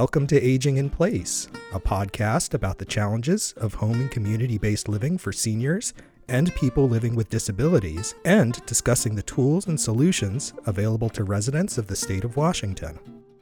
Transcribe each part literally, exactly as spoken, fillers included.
Welcome to Aging in Place, a podcast about the challenges of home and community-based living for seniors and people living with disabilities, and discussing the tools and solutions available to residents of the state of Washington.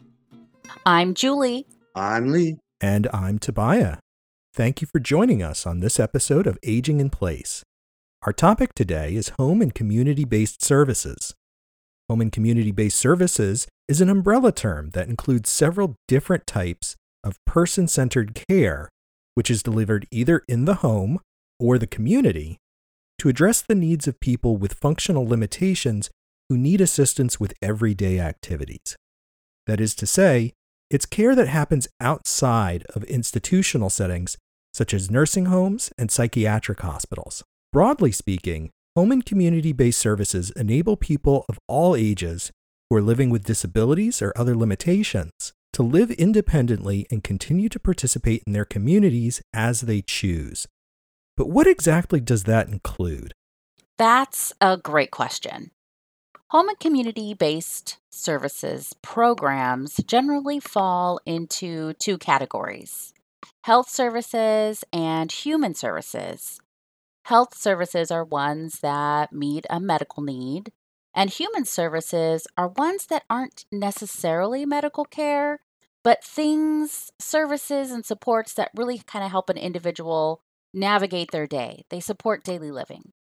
I'm Julie. I'm Lee. And I'm Tobiah. Thank you for joining us on this episode of Aging in Place. Our topic today is home and community-based services. Home and community-based services is an umbrella term that includes several different types of person-centered care, which is delivered either in the home or the community to address the needs of people with functional limitations who need assistance with everyday activities. That is to say, it's care that happens outside of institutional settings such as nursing homes and psychiatric hospitals. Broadly speaking, home and community-based services enable people of all ages who are living with disabilities or other limitations to live independently and continue to participate in their communities as they choose. But what exactly does that include? That's a great question. Home and community-based services programs generally fall into two categories: health services and human services. Health services are ones that meet a medical need, and human services are ones that aren't necessarily medical care, but things, services, and supports that really kind of help an individual navigate their day. They support daily living.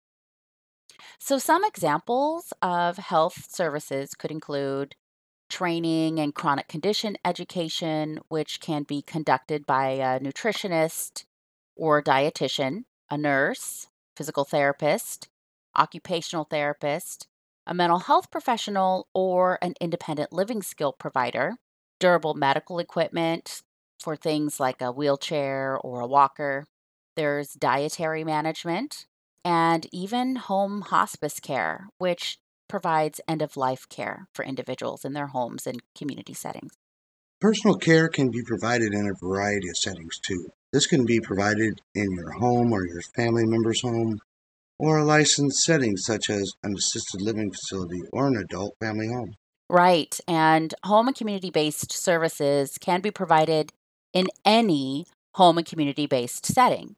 So some examples of health services could include training and chronic condition education, which can be conducted by a nutritionist or dietitian, a nurse, physical therapist, occupational therapist, a mental health professional, or an independent living skill provider, durable medical equipment for things like a wheelchair or a walker. There's dietary management, and even home hospice care, which provides end-of-life care for individuals in their homes and community settings. Personal care can be provided in a variety of settings too. This can be provided in your home or your family member's home, or a licensed setting such as an assisted living facility or an adult family home. Right, and home and community-based services can be provided in any home and community-based setting.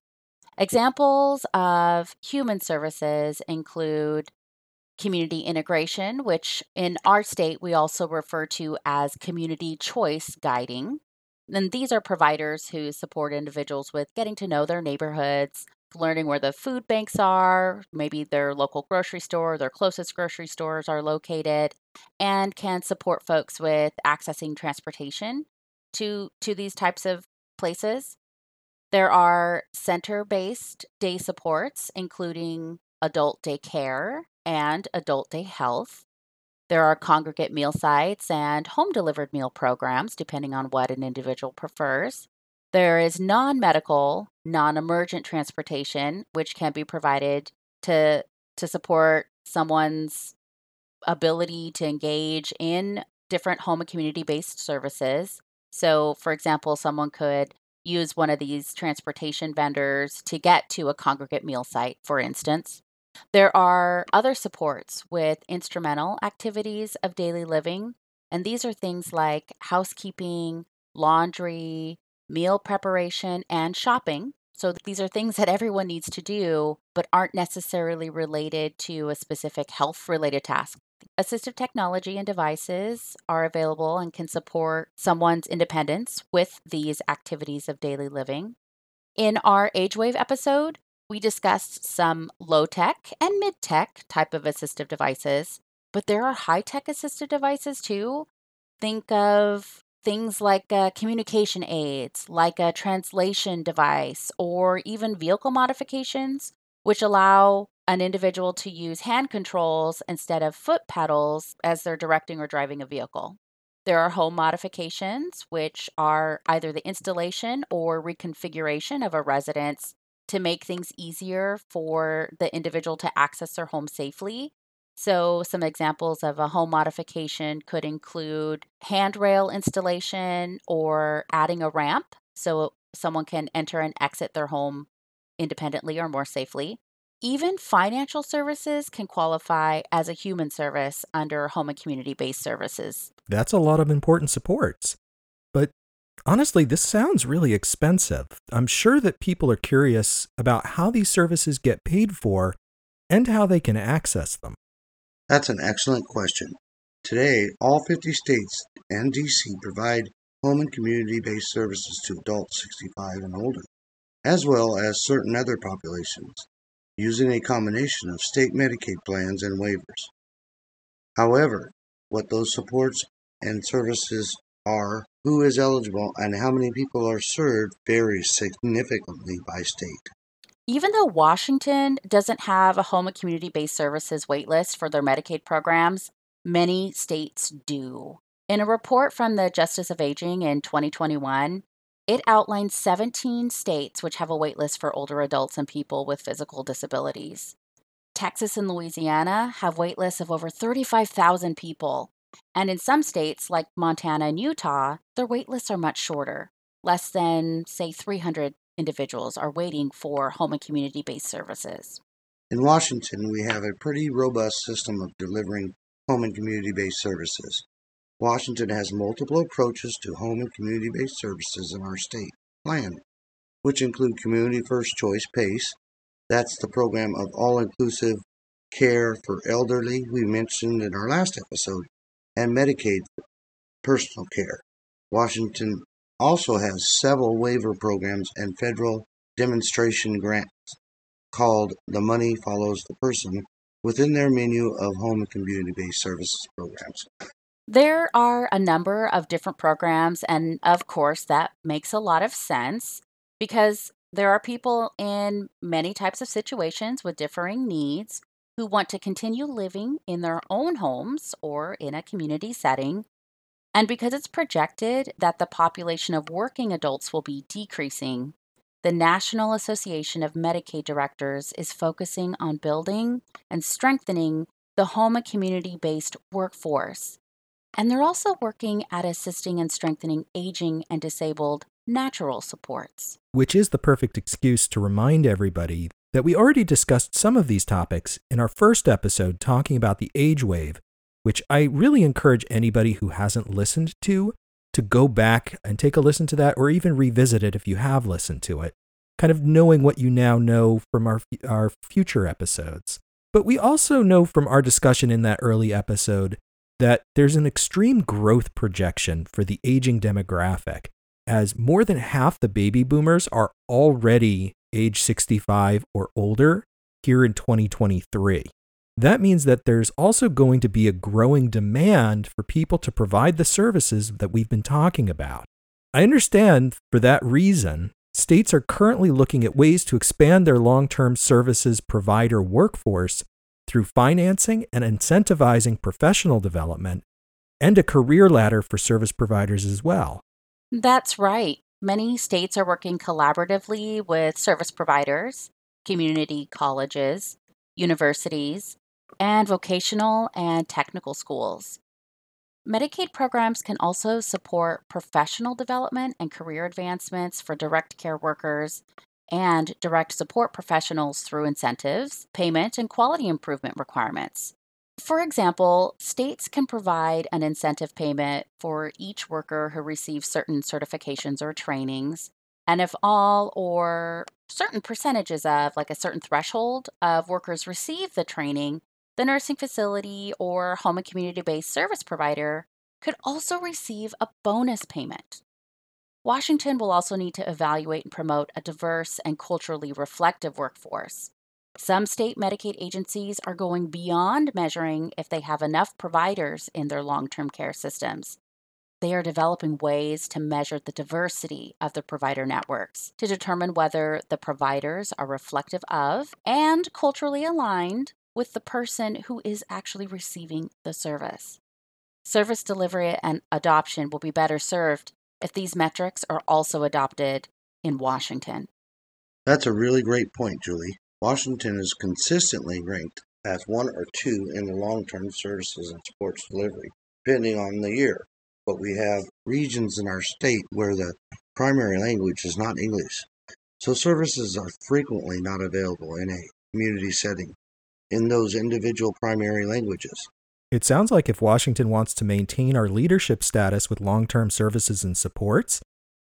Examples of human services include community integration, which in our state we also refer to as community choice guiding. And these are providers who support individuals with getting to know their neighborhoods, learning where the food banks are, maybe their local grocery store, their closest grocery stores are located, and can support folks with accessing transportation to, to these types of places. There are center-based day supports, including adult day care and adult day health. There are congregate meal sites and home-delivered meal programs, depending on what an individual prefers. There is non-medical, non-emergent transportation, which can be provided to, to support someone's ability to engage in different home and community-based services. So, for example, someone could use one of these transportation vendors to get to a congregate meal site, for instance. There are other supports with instrumental activities of daily living, and these are things like housekeeping, laundry, meal preparation, and shopping. So these are things that everyone needs to do, but aren't necessarily related to a specific health-related task. Assistive technology and devices are available and can support someone's independence with these activities of daily living. In our AgeWave episode, we discussed some low-tech and mid-tech type of assistive devices, but there are high-tech assistive devices too. Think of things like uh, communication aids, like a translation device, or even vehicle modifications, which allow an individual to use hand controls instead of foot pedals as they're directing or driving a vehicle. There are home modifications, which are either the installation or reconfiguration of a residence to make things easier for the individual to access their home safely. So some examples of a home modification could include handrail installation or adding a ramp so someone can enter and exit their home independently or more safely. Even financial services can qualify as a human service under home and community-based services. That's a lot of important supports. But Honestly, this sounds really expensive. I'm sure that people are curious about how these services get paid for and how they can access them. That's an excellent question. Today, all fifty states and D C provide home and community-based services to adults sixty-five and older, as well as certain other populations, using a combination of state Medicaid plans and waivers. However, what those supports and services are, who is eligible, and how many people are served varies significantly by state. Even though Washington doesn't have a home and community based services waitlist for their Medicaid programs, many states do. In a report from the Justice of Aging in twenty twenty-one, it outlines seventeen states which have a waitlist for older adults and people with physical disabilities. Texas and Louisiana have waitlists of over thirty-five thousand people. And in some states, like Montana and Utah, their waitlists are much shorter. Less than, say, three hundred individuals are waiting for home and community-based services. In Washington, we have a pretty robust system of delivering home and community-based services. Washington has multiple approaches to home and community-based services in our state plan, which include Community First Choice PACE. That's the program of all-inclusive care for elderly we mentioned in our last episode, and Medicaid personal care. Washington also has several waiver programs and federal demonstration grants called The Money Follows the Person within their menu of home and community-based services programs. There are a number of different programs, and of course, that makes a lot of sense because there are people in many types of situations with differing needs who want to continue living in their own homes or in a community setting. And because it's projected that the population of working adults will be decreasing, the National Association of Medicaid Directors is focusing on building and strengthening the home and community-based workforce. And they're also working at assisting and strengthening aging and disabled natural supports. Which is the perfect excuse to remind everybody that we already discussed some of these topics in our first episode talking about the age wave, which I really encourage anybody who hasn't listened to to go back and take a listen to that, or even revisit it if you have listened to it, kind of knowing what you now know from our, our future episodes. But we also know from our discussion in that early episode that there's an extreme growth projection for the aging demographic, as more than half the baby boomers are already age sixty-five or older here in twenty twenty-three. That means that there's also going to be a growing demand for people to provide the services that we've been talking about. I understand for that reason, states are currently looking at ways to expand their long-term services provider workforce through financing and incentivizing professional development and a career ladder for service providers as well. That's right. Many states are working collaboratively with service providers, community colleges, universities, and vocational and technical schools. Medicaid programs can also support professional development and career advancements for direct care workers and direct support professionals through incentives, payment, and quality improvement requirements. For example, states can provide an incentive payment for each worker who receives certain certifications or trainings, and if all or certain percentages of, like a certain threshold of workers receive the training, the nursing facility or home and community-based service provider could also receive a bonus payment. Washington will also need to evaluate and promote a diverse and culturally reflective workforce. Some state Medicaid agencies are going beyond measuring if they have enough providers in their long-term care systems. They are developing ways to measure the diversity of the provider networks to determine whether the providers are reflective of and culturally aligned with the person who is actually receiving the service. Service delivery and adoption will be better served if these metrics are also adopted in Washington. That's a really great point, Julie. Washington is consistently ranked as one or two in the long-term services and supports delivery, depending on the year. But we have regions in our state where the primary language is not English, so services are frequently not available in a community setting in those individual primary languages. It sounds like if Washington wants to maintain our leadership status with long-term services and supports,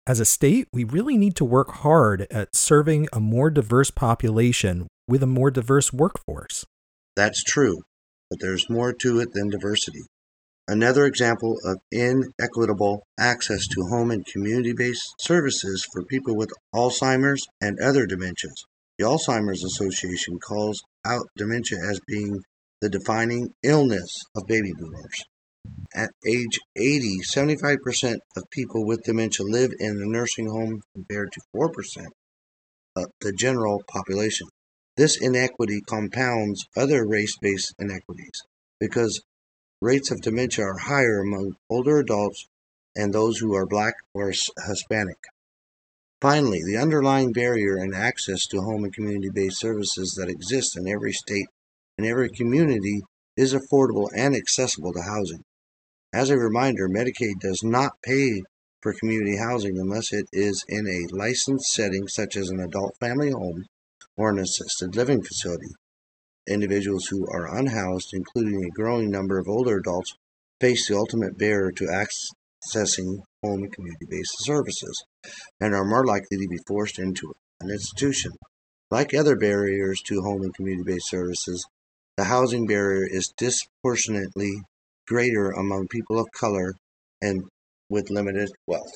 As a state, we really need to work hard at serving a more diverse population with a more diverse workforce. That's true, but there's more to it than diversity. Another example of inequitable access to home and community-based services for people with Alzheimer's and other dementias. The Alzheimer's Association calls out dementia as being the defining illness of baby boomers. At age eighty, seventy-five percent of people with dementia live in a nursing home compared to four percent of the general population. This inequity compounds other race-based inequities because rates of dementia are higher among older adults and those who are Black or Hispanic. Finally, the underlying barrier in access to home and community-based services that exist in every state and every community is affordable and accessible to housing. As a reminder, Medicaid does not pay for community housing unless it is in a licensed setting such as an adult family home or an assisted living facility. Individuals who are unhoused, including a growing number of older adults, face the ultimate barrier to accessing home and community-based services and are more likely to be forced into an institution. Like other barriers to home and community-based services, the housing barrier is disproportionately greater among people of color and with limited wealth.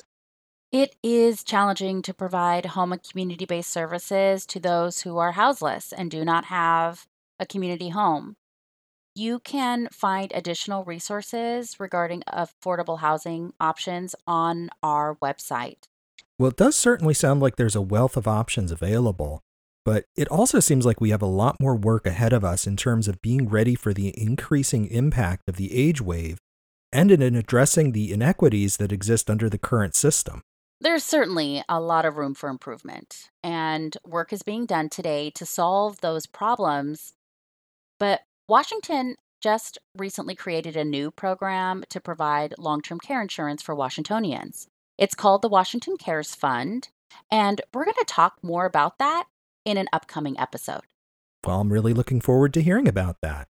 It is challenging to provide home and community-based services to those who are houseless and do not have a community home. You can find additional resources regarding affordable housing options on our website. Well, it does certainly sound like there's a wealth of options available, but it also seems like we have a lot more work ahead of us in terms of being ready for the increasing impact of the age wave and in addressing the inequities that exist under the current system. There's certainly a lot of room for improvement, and work is being done today to solve those problems. But Washington just recently created a new program to provide long-term care insurance for Washingtonians. It's called the Washington Cares Fund, and we're going to talk more about that in an upcoming episode. Well, I'm really looking forward to hearing about that.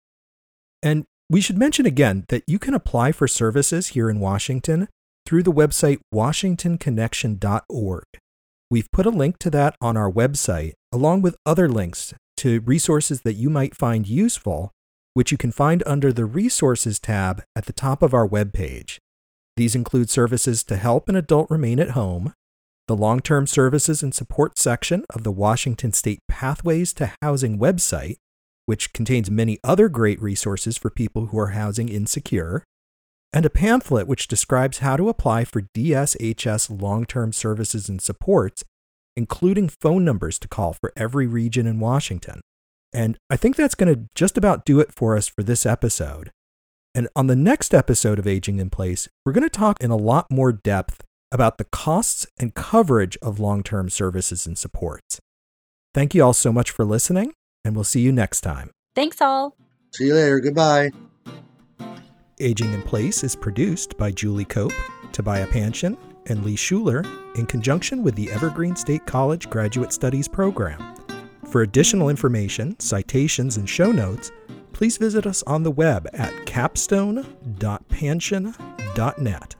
And we should mention again that you can apply for services here in Washington through the website washington connection dot org. We've put a link to that on our website, along with other links to resources that you might find useful, which you can find under the Resources tab at the top of our webpage. These include services to help an adult remain at home, the Long-Term Services and Support section of the Washington State Pathways to Housing website, which contains many other great resources for people who are housing insecure, and a pamphlet which describes how to apply for D S H S long-term services and supports, including phone numbers to call for every region in Washington. And I think that's going to just about do it for us for this episode. And on the next episode of Aging in Place, we're going to talk in a lot more depth about the costs and coverage of long-term services and supports. Thank you all so much for listening, and we'll see you next time. Thanks all. See you later. Goodbye. Aging in Place is produced by Julie Cope, Tobiah Panshin, and Lee Schuler in conjunction with the Evergreen State College Graduate Studies Program. For additional information, citations, and show notes, please visit us on the web at capstone dot panshin dot net.